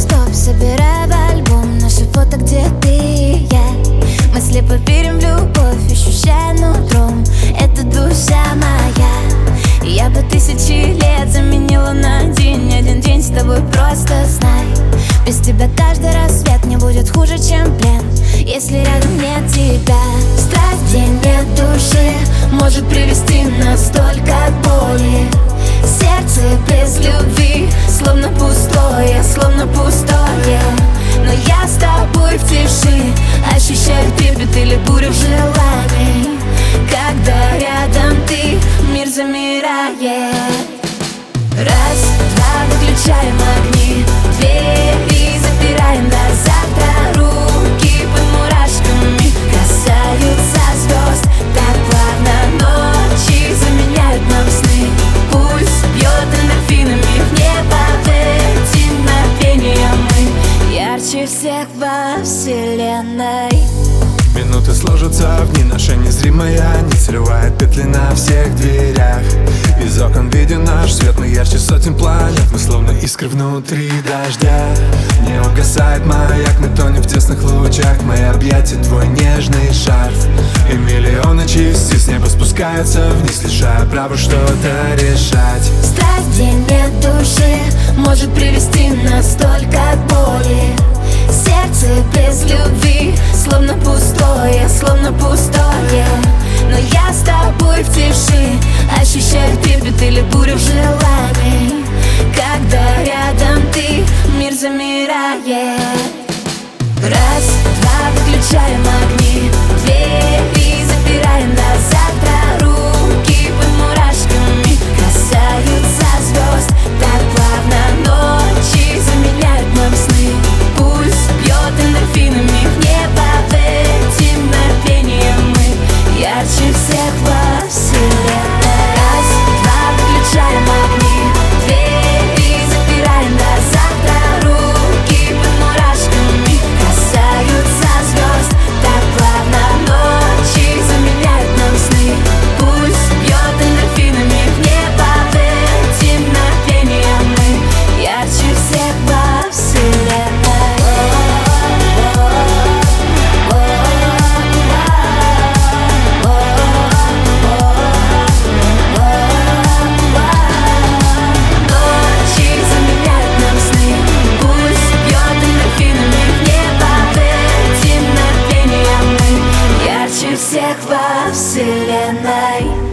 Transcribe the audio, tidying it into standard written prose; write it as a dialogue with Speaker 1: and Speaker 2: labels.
Speaker 1: стоп, собирай в альбом наши фото, где ты и я. Мы слепо верим в любовь, ощущая нутром. Это душа моя. Я бы 1000 лет заменила на день. Один день с тобой, просто знай. Без тебя каждый рассвет не будет хуже, чем плен, если рядом нет тебя. Страсть, где нет души, может привести нас только к боли. Сердце без любви, словно пустое, словно пустое. Но я с тобой в тиши, ощущаю трепет или бурю желаний. Когда рядом ты, мир замирает. Раз, два, выключаем огни, двери запираем до завтра. Руки под мурашками касаются звезд. Так плавно ночи заменяют нам сны. Пульс бьет эндорфинами в небо. В эти мгновения мы ярче всех во вселенной.
Speaker 2: Минуты сложатся в дни, наша незримая нить срывает петли на всех дверях. Из окон виден наш свет, мы ярче сотен планет. Мы словно искры внутри дождя. Не угасает маяк, мы тонем в тесных лучах. Мои объятия, твой нежный шарф. И миллионы частиц с неба спускаются вниз, лишая права что-то решать.
Speaker 1: Страсть, где нет души, может привести нас только к боли. Сердце без любви, словно пустое, словно пустое. Но я с тобой в тиши, ощущаю трепет или бурю желаний. Когда рядом ты, мир замирает. Раз, два, выключаем огни, двери запираем до завтра. Руки под мурашками касаются звезд. Так плавно ночи заменяют нам сны. Пульс бьет эндорфинами в небо. В эти мгновения мы ярче всех во вселенной. Раз, два, выключаем огни, двери запираем до завтра. Руки под мурашками касаются звезд. Так плавно ночи заменяют нам сны. Пульс бьет эндорфинами в небо. В эти мгновения мы ярче всех во вселенной. Всех во вселенной.